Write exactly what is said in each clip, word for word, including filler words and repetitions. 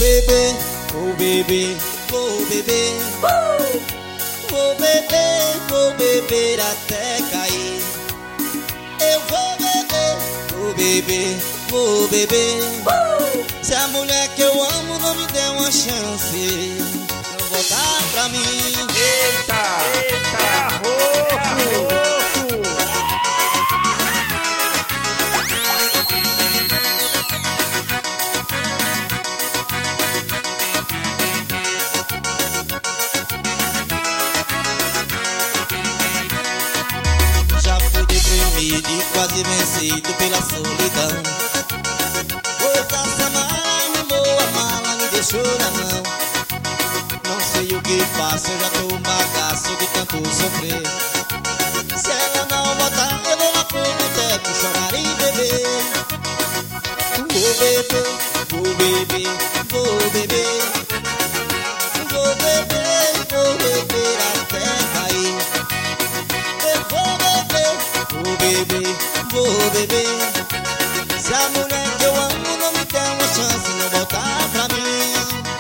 beber, vou beber, vou beber, uh! Vou beber, vou beber até cair. Eu vou beber, vou beber, vou beber, uh! Se a mulher que eu amo não me der uma chance, não voltar pra mim. Eita, eita, roxo. E quase vencido pela solidão, pois a Samara arrumou a mala, me deixou na mão. Não sei o que faço, eu já tô um bagaço de tanto sofrer. Se ela não voltar, eu vou lá pro boteco chorar e beber. Vou beber, vou beber, vou beber, vou beber, vou beber até cair. Eu vou beber, vou beber, vou beber. Se a mulher que eu amo não me der uma chance, não voltar pra mim.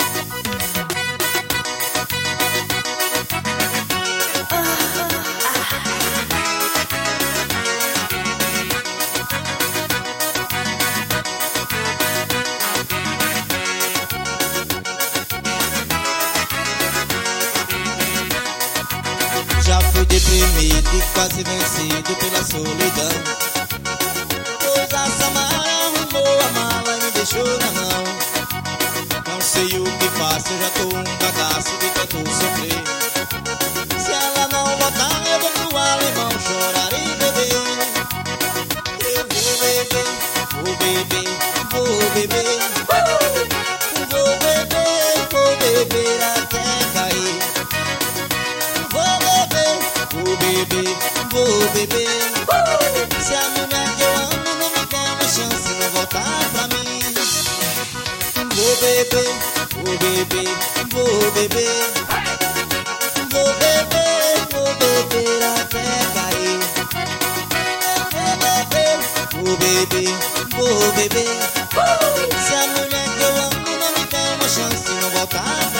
Já fui deprimido e quase vencido pela solidão, pois a Samara arrumou a mala e me deixou na mão. Não sei o que faço, eu já tô um bagaço de tanto sofrer. Se ela não voltar, eu vou pro alemão chorar e beber. Eu vou beber, vou beber, vou beber, uh! Vou beber, vou beber até cair. Vou beber, vou beber, vou beber, uh! Se a mulher que eu amo não me der uma chance, não voltar pra mim. Vou beber, vou beber, vou beber, vou beber, vou beber até cair. Vou beber, vou beber, vou beber, uh! Se a mulher que eu amo não me der uma chance, não voltar pra mim.